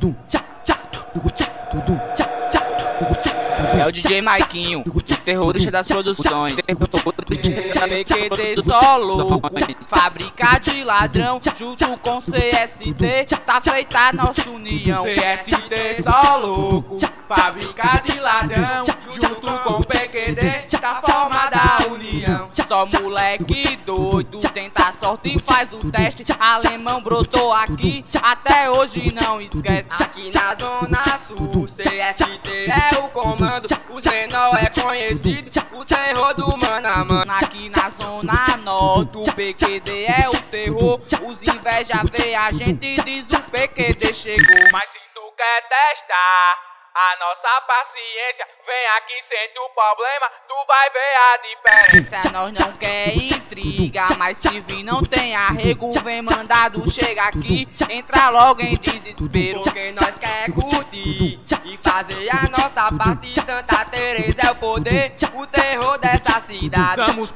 É o DJ Maiquinho, o terrorista das produções. PQD solo, fábrica de ladrão, junto com CST, tá feita nossa união. CST só louco, fábrica de ladrão, junto com PQD, tá formada a união. Só moleque doido, tenta a sorte e faz o teste. Alemão brotou aqui, até hoje não esquece. Aqui na Zona Sul, CST é o comando, o menor é conhecido, o terror do mano a mano. Aqui na Zona Norte, o PQD é o terror. Os inveja vê a gente e diz o PQD chegou. Mas se tu quer testar a nossa paciência, vem aqui, sente o problema, tu vai ver a diferença. Nós não quer intriga, mas se vir não tem arrego, vem mandado, chega aqui, entra logo em desespero. Porque nós quer curtir e fazer a nossa parte. Santa Teresa é o poder, o terror dessa cidade. Somos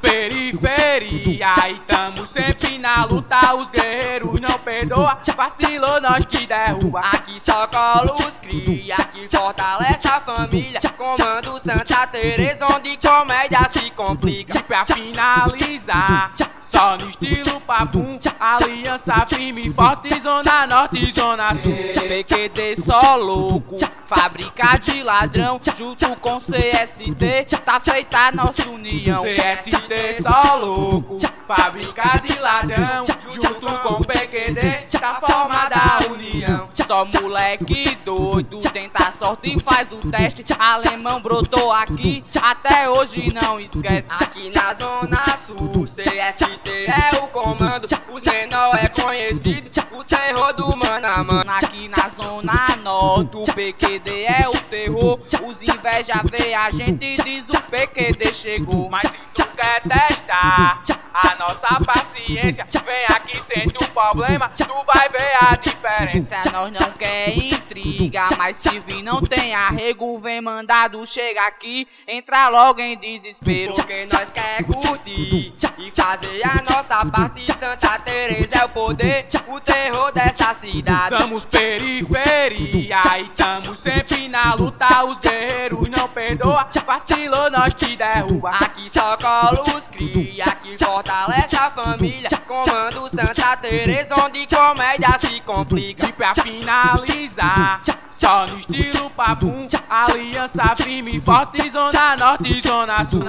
periferia e tamo sempre na luta. Os guerreiros não perdoa, vacilou nós te derruba. Aqui só cola os cria, aqui fortalece a família. Comando Santa Teresa, onde comédia se complica. E pra finalizar, só no estilo papum, aliança firme e forte, Zona Norte e Zona Sul. PQD só louco, fábrica de ladrão, junto com CST, tá feita nossa união. CST só louco, fábrica de ladrão, junto com PQD, tá formada a união. Só moleque doido, tenta a sorte e faz o teste. Alemão brotou aqui, até hoje não esquece. Aqui na Zona Sul, CST é o comando, o menor é conhecido, o terror do mano a mano. Aqui na Zona Norte, o PQD é o terror. Os inveja vê a gente e diz o PQD chegou. Mas se tu quer testar a nossa paciência, vem aqui, sente o problema, tu vai ver a diferença. Nós não quer intriga, mas se vir não tem arrego, vem mandado, chega aqui, entra logo em desespero. Porque nós quer curtir e fazer a nossa parte. Santa Teresa é o poder, o terror dessa cidade. Somos periferia e tamo sempre na luta. Os guerreiros não perdoa, vacilou nós te derruba. Aqui só cola os cria, aqui fortalece a família. Comando Santa Teresa, onde comédia se complica. E pra finalizar, só no estilo papum, aliança firme e forte, Zona Norte e Zona Sul.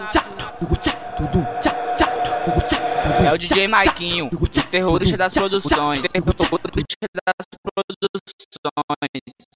É o DJ Maiquinho, o terrorista das produções.